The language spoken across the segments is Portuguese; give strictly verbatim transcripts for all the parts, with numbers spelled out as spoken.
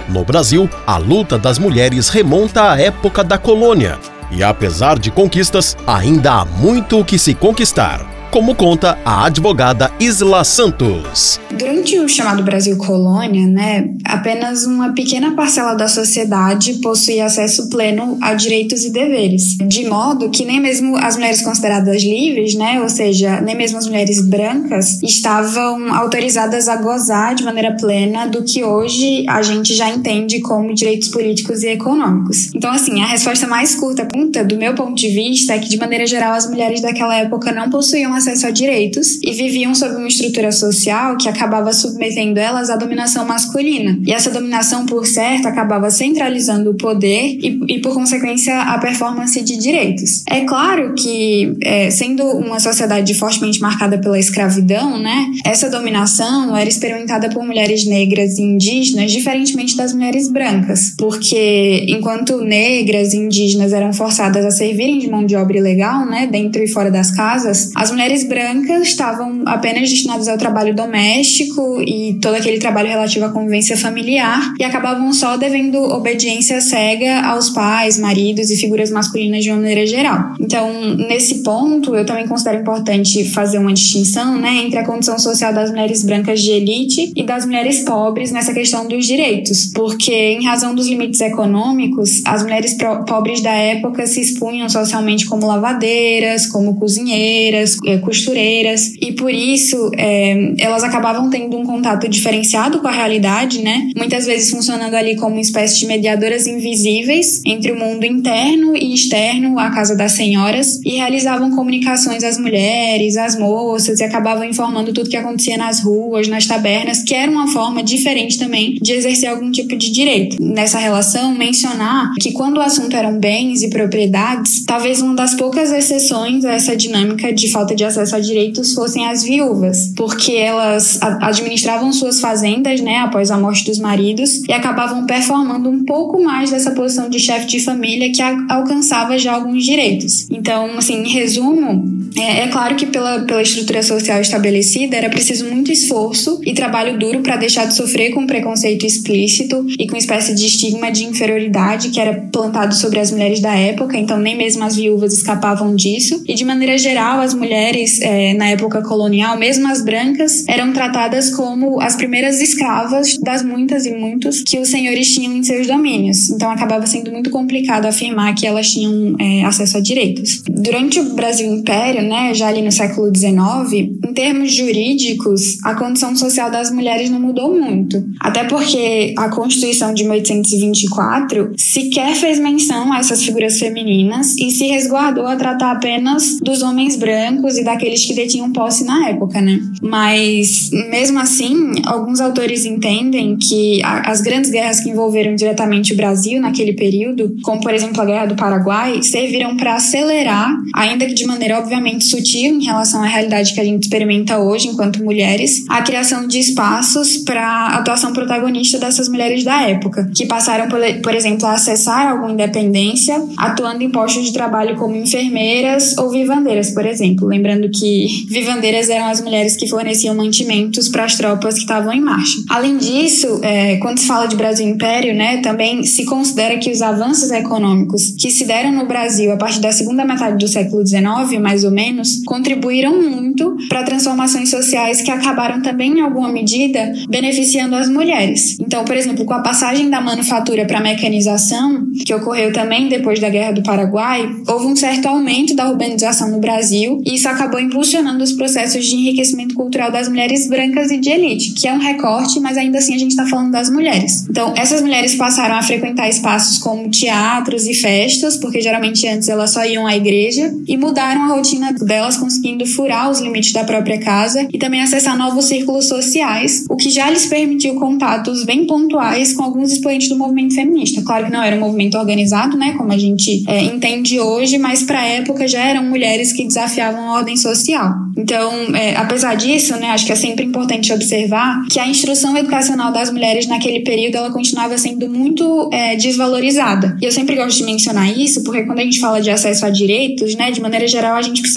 No Brasil, a luta das mulheres remonta à época da colônia. E apesar de conquistas, ainda há muito o que se conquistar, como conta a advogada Isla Santos. Durante o chamado Brasil Colônia, né, apenas uma pequena parcela da sociedade possuía acesso pleno a direitos e deveres, de modo que nem mesmo as mulheres consideradas livres, né, ou seja, nem mesmo as mulheres brancas, estavam autorizadas a gozar de maneira plena do que hoje a gente já entende como direitos políticos e econômicos. Então, assim, a resposta mais curta, do meu ponto de vista, é que, de maneira geral, as mulheres daquela época não possuíam acesso a direitos e viviam sob uma estrutura social que acabava submetendo elas à dominação masculina. E essa dominação, por certo, acabava centralizando o poder e, e por consequência, a performance de direitos. É claro que, é, sendo uma sociedade fortemente marcada pela escravidão, né, essa dominação era experimentada por mulheres negras e indígenas, diferentemente das mulheres brancas, porque enquanto negras e indígenas eram forçadas a servirem de mão de obra ilegal, né, dentro e fora das casas, as mulheres brancas estavam apenas destinadas ao trabalho doméstico e todo aquele trabalho relativo à convivência familiar e acabavam só devendo obediência cega aos pais, maridos e figuras masculinas de uma maneira geral. Então, nesse ponto, eu também considero importante fazer uma distinção, né, entre a condição social das mulheres brancas de elite e das mulheres pobres nessa questão dos direitos, porque, em razão dos limites econômicos, as mulheres pobres da época se expunham socialmente como lavadeiras, como cozinheiras, costureiras, e por isso é, elas acabavam tendo um contato diferenciado com a realidade, né? Muitas vezes funcionando ali como uma espécie de mediadoras invisíveis entre o mundo interno e externo, a casa das senhoras, e realizavam comunicações às mulheres, às moças, e acabavam informando tudo que acontecia nas ruas, nas tabernas, que era uma forma diferente também de exercer algum tipo de direito. Nessa relação, mencionar que quando o assunto eram bens e propriedades, talvez uma das poucas exceções a essa dinâmica de falta de acesso a direitos fossem as viúvas, porque elas administravam suas fazendas, né, após a morte dos maridos, e acabavam performando um pouco mais dessa posição de chefe de família que a, alcançava já alguns direitos. Então, assim, em resumo, é, é claro que pela, pela estrutura social estabelecida era preciso muito esforço e trabalho duro para deixar de sofrer com preconceito explícito e com uma espécie de estigma de inferioridade que era plantado sobre as mulheres da época, então nem mesmo as viúvas escapavam disso, e de maneira geral as mulheres é, na época colonial, mesmo as brancas, eram tratadas como as primeiras escravas das muitas e muitos que os senhores tinham em seus domínios, então acabava sendo muito complicado afirmar que elas tinham é, acesso a direitos. Durante o Brasil Império, né, já ali no século dezenove, em termos jurídicos, a condição social das mulheres não mudou muito, até porque a Constituição de mil oitocentos e vinte e quatro sequer fez menção a essas figuras femininas e se resguardou a tratar apenas dos homens brancos e daqueles que detinham posse na época, né? Mas, mesmo assim, alguns autores entendem que a, as grandes guerras que envolveram diretamente o Brasil naquele período, como, por exemplo, a Guerra do Paraguai, serviram para acelerar, ainda que de maneira obviamente sutil em relação à realidade que a gente experimenta hoje enquanto mulheres, a criação de espaços para a atuação protagonista dessas mulheres da época, que passaram, por, por exemplo, a acessar alguma independência, atuando em postos de trabalho como enfermeiras ou vivandeiras, por exemplo. Lembrando que vivandeiras eram as mulheres que forneciam mantimentos para as tropas que estavam em marcha. Além disso, é, quando se fala de Brasil Império, né, também se considera que os avanços econômicos que se deram no Brasil a partir da segunda metade do século dezenove, mais ou menos, contribuíram muito para transformações sociais que acabaram também, em alguma medida, beneficiando as mulheres. Então, por exemplo, com a passagem da manufatura para a mecanização, que ocorreu também depois da Guerra do Paraguai, houve um certo aumento da urbanização no Brasil e isso acabou impulsionando os processos de enriquecimento cultural das mulheres brancas e de elite, que é um recorte, mas ainda assim a gente está falando das mulheres. Então, essas mulheres passaram a frequentar espaços como teatros e festas, porque geralmente antes elas só iam à igreja, e mudaram a rotina delas, conseguindo furar os limites da própria casa e também acessar novos círculos sociais, o que já lhes permitiu contatos bem pontuais com alguns expoentes do movimento feminista. Claro que não era um movimento organizado, né, como a gente é, entende hoje, mas para a época já eram mulheres que desafiavam a ordem social. Então, é, apesar disso, né, acho que é sempre importante observar que a instrução educacional das mulheres naquele período ela continuava sendo muito é, desvalorizada. E eu sempre gosto de mencionar isso porque quando a gente fala de acesso a direitos, né, de maneira geral a gente precisa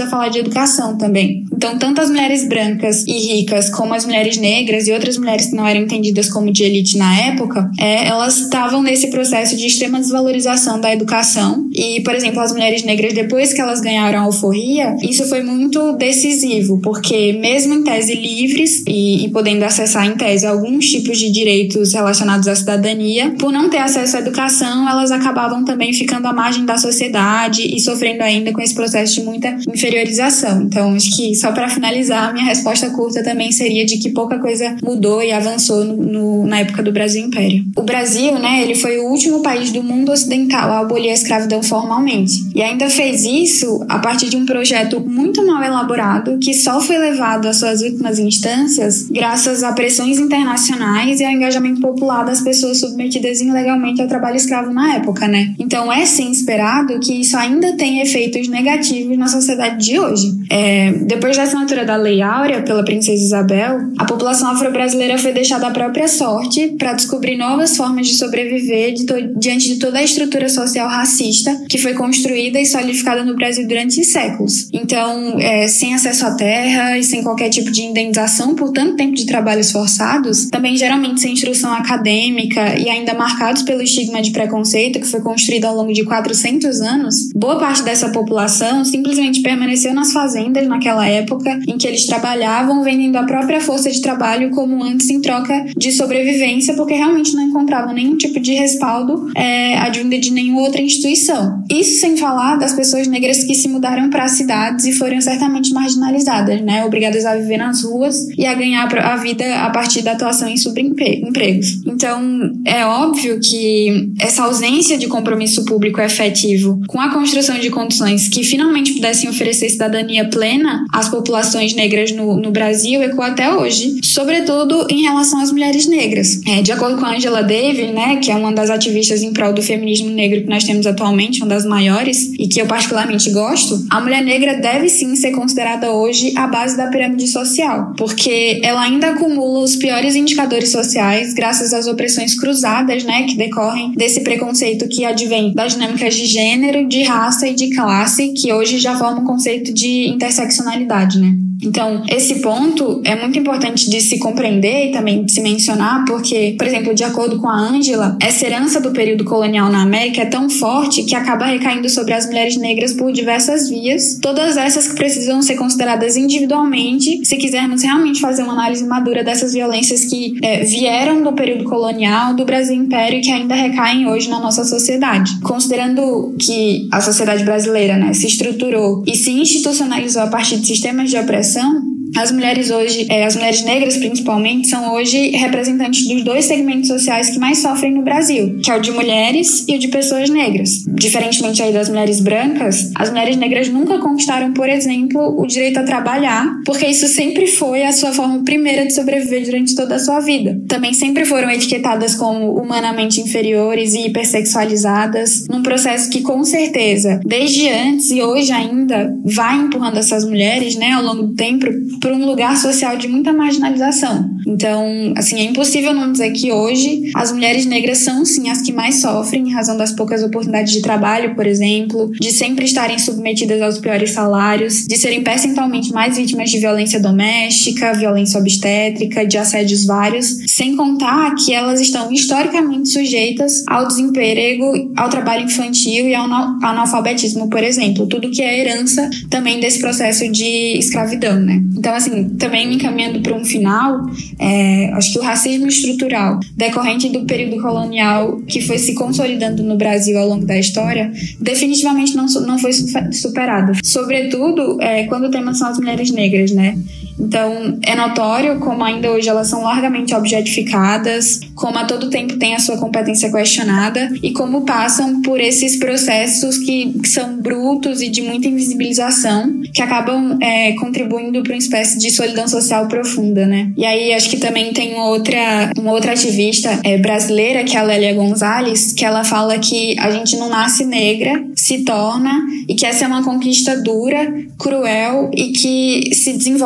precisa falar de educação também. Então, tanto as mulheres brancas e ricas, como as mulheres negras e outras mulheres que não eram entendidas como de elite na época, é, elas estavam nesse processo de extrema desvalorização da educação. E, por exemplo, as mulheres negras, depois que elas ganharam a alforria, isso foi muito decisivo, porque mesmo em tese livres e, e podendo acessar em tese alguns tipos de direitos relacionados à cidadania, por não ter acesso à educação, elas acabavam também ficando à margem da sociedade e sofrendo ainda com esse processo de muita inferiorização. Então, acho que só para finalizar, a minha resposta curta também seria de que pouca coisa mudou e avançou no, no, na época do Brasil Império. O Brasil, né, ele foi o último país do mundo ocidental a abolir a escravidão formalmente. E ainda fez isso a partir de um projeto muito mal elaborado que só foi levado às suas últimas instâncias graças a pressões internacionais e ao engajamento popular das pessoas submetidas ilegalmente ao trabalho escravo na época, né? Então é sim esperado que isso ainda tenha efeitos negativos na sociedade de hoje. É, depois da assinatura da Lei Áurea pela Princesa Isabel, a população afro-brasileira foi deixada à própria sorte para descobrir novas formas de sobreviver de to- diante de toda a estrutura social racista que foi construída e solidificada no Brasil durante séculos. Então, é, sem acesso à terra e sem qualquer tipo de indenização por tanto tempo de trabalhos forçados, também geralmente sem instrução acadêmica e ainda marcados pelo estigma de preconceito que foi construído ao longo de quatrocentos anos, boa parte dessa população simplesmente permaneceu nas fazendas naquela época em que eles trabalhavam, vendendo a própria força de trabalho como antes em troca de sobrevivência, porque realmente não encontravam nenhum tipo de respaldo é, advindo de nenhuma outra instituição. Isso sem falar das pessoas negras que se mudaram para as cidades e foram certamente marginalizadas, né, obrigadas a viver nas ruas e a ganhar a vida a partir da atuação em subempregos. Então, é óbvio que essa ausência de compromisso público efetivo com a construção de condições que finalmente pudessem oferecer cidadania plena às populações negras no, no Brasil ecoa até hoje, sobretudo em relação às mulheres negras. É, de acordo com a Angela Davis, né, que é uma das ativistas em prol do feminismo negro que nós temos atualmente, uma das maiores, e que eu particularmente gosto, a mulher negra deve sim ser considerada hoje a base da pirâmide social, porque ela ainda acumula os piores indicadores sociais graças às opressões cruzadas, né, que decorrem desse preconceito que advém das dinâmicas de gênero, de raça e de classe, que hoje já formam um conceito de interseccionalidade, né? Então, esse ponto é muito importante de se compreender e também de se mencionar, porque, por exemplo, de acordo com a Ângela, essa herança do período colonial na América é tão forte que acaba recaindo sobre as mulheres negras por diversas vias, todas essas que precisam ser consideradas individualmente, se quisermos realmente fazer uma análise madura dessas violências que é, vieram do período colonial, do Brasil Império e que ainda recaem hoje na nossa sociedade. Considerando que a sociedade brasileira, né, se estruturou e se institucionalizou a partir de sistemas de opressão, as mulheres hoje, é, as mulheres negras principalmente, são hoje representantes dos dois segmentos sociais que mais sofrem no Brasil, que é o de mulheres e o de pessoas negras. Diferentemente aí das mulheres brancas, as mulheres negras nunca conquistaram, por exemplo, o direito a trabalhar, porque isso sempre foi a sua forma primeira de sobreviver durante toda a sua vida. Também sempre foram etiquetadas como humanamente inferiores e hipersexualizadas, num processo que, com certeza, desde antes e hoje ainda, vai empurrando essas mulheres, né, ao longo do tempo, por um lugar social de muita marginalização. Então, assim, é impossível não dizer que hoje as mulheres negras são, sim, as que mais sofrem em razão das poucas oportunidades de trabalho, por exemplo, de sempre estarem submetidas aos piores salários, de serem percentualmente mais vítimas de violência doméstica, violência obstétrica, de assédios vários, sem contar que elas estão historicamente sujeitas ao desemprego, ao trabalho infantil e ao analfabetismo, por exemplo, tudo que é herança também desse processo de escravidão, né? Então, assim, também me encaminhando para um final, é, acho que o racismo estrutural decorrente do período colonial que foi se consolidando no Brasil ao longo da história, definitivamente não, não foi superado. Sobretudo, é, quando o tema são as mulheres negras, né? Então, é notório como ainda hoje elas são largamente objetificadas, como a todo tempo tem a sua competência questionada e como passam por esses processos que, que são brutos e de muita invisibilização, que acabam é, contribuindo para uma espécie de solidão social profunda, né? E aí, acho que também tem outra, uma outra ativista é, brasileira, que é a Lélia Gonzalez, que ela fala que a gente não nasce negra, se torna, e que essa é uma conquista dura, cruel e que se desenvolve pela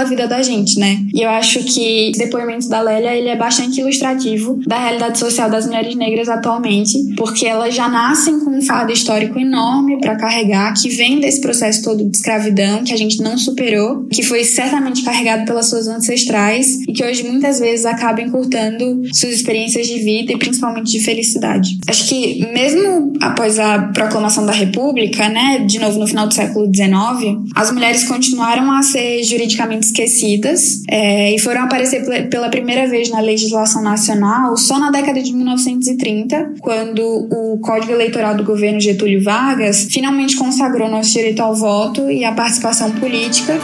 vida da gente, né? E eu acho que esse depoimento da Lélia, ele é bastante ilustrativo da realidade social das mulheres negras atualmente, porque elas já nascem com um fardo histórico enorme para carregar, que vem desse processo todo de escravidão, que a gente não superou, que foi certamente carregado pelas suas ancestrais e que hoje muitas vezes acaba encurtando suas experiências de vida e principalmente de felicidade. Acho que mesmo após a proclamação da República, né, de novo no final do século dezenove, as mulheres continuaram a ser juridicamente esquecidas é, e foram aparecer pela primeira vez na legislação nacional só na década de mil novecentos e trinta, quando o Código Eleitoral do governo Getúlio Vargas finalmente consagrou nosso direito ao voto e à participação política.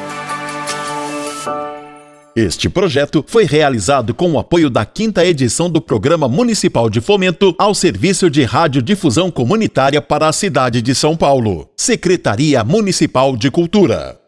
Este projeto foi realizado com o apoio da quinta edição do Programa Municipal de Fomento ao Serviço de Radiodifusão Comunitária para a cidade de São Paulo. Secretaria Municipal de Cultura.